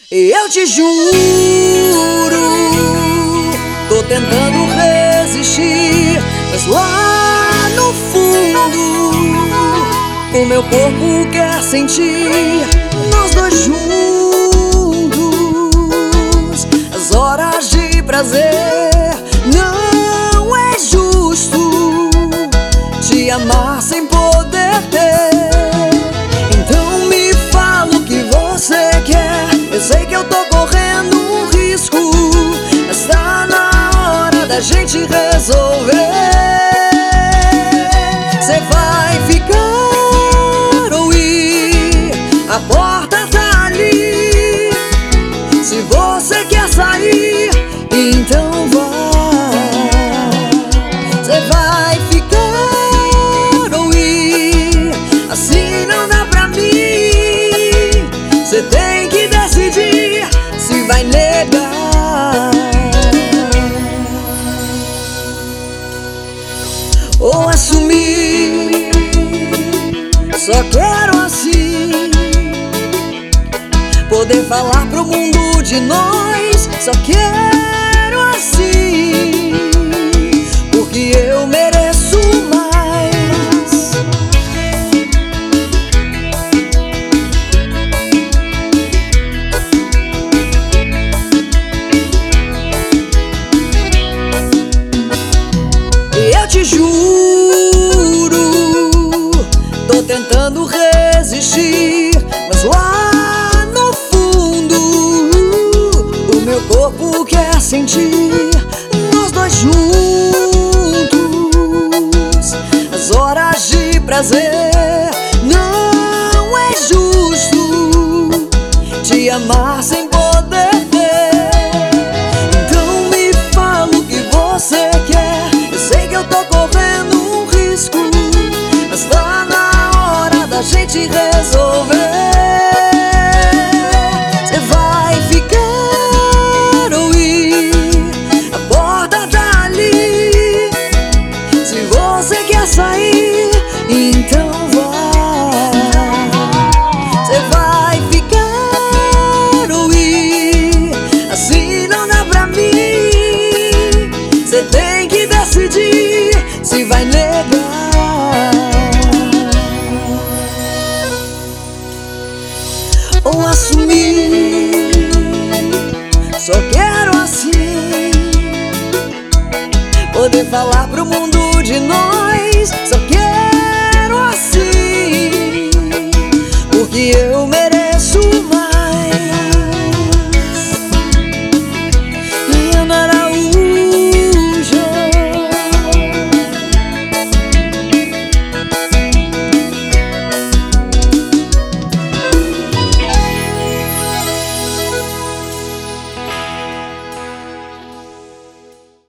Eu te juro, tô tentando resistir, mas lá no fundo o meu corpo quer sentir nós dois juntos. As horas de prazer, não é justo te amar sem poder ter. Então me fala o que você quer. Eu sei que eu tô correndo um risco, mas tá na hora da gente resolver. Cê vai ficar ou ir? A porta tá ali. Se você quer sair, então vai. Cê vai ficar ou ir? Assim não dá pra mim. Cê tem que decidir se vai negar ou assumir. Só quero assim poder falar pro mundo de nós. Só quero assim, porque eu mereço mais. Eu te juro, tô tentando resistir, mas lá no fundo o meu corpo quer sentir nós dois juntos. As horas de prazer, não é justo te amar sem poder ter. Então me fala o que você quer. Eu sei que eu tô correndo um risco, mas tá na hora da gente resolver. Cê vai ficar ou ir? A porta tá ali. Se você quer sair, então vai. Cê vai ficar ou ir? Assim não dá pra mim. Cê tem que decidir se vai negar ou assumir. Só quero assim poder falar pro mundo